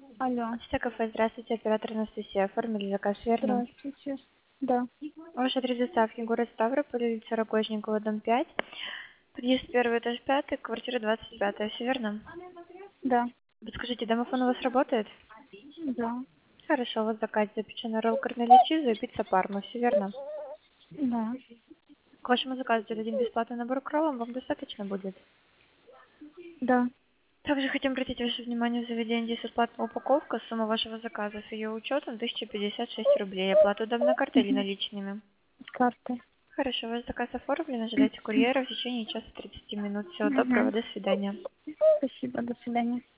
Алло, Все кафе, здравствуйте, оператор Анастасия. Оформили заказ, верно? здравствуйте. Да, Ваш адрес доставки, город Ставрополь, улица Рогожникова, дом 5. Подъезд первый, этаж 5, квартира 25, все верно? да, Подскажите, домофон у вас работает? да, Хорошо, у вас заказ запеченный ролл корнели чиза и пицца парма, все верно? да, К вашему заказу дадим бесплатный набор к роллам, вам достаточно будет? да. Также хотим обратить ваше внимание, в заведении здесь бесплатная упаковка, сумма вашего заказа с ее учетом 1056 рублей. Оплату удобной картой или Мгм. наличными? С карты. Хорошо, ваш заказ оформлен, ожидайте курьера в течение часа 30 минут. Всего доброго, Мгм. до свидания. Спасибо, до свидания.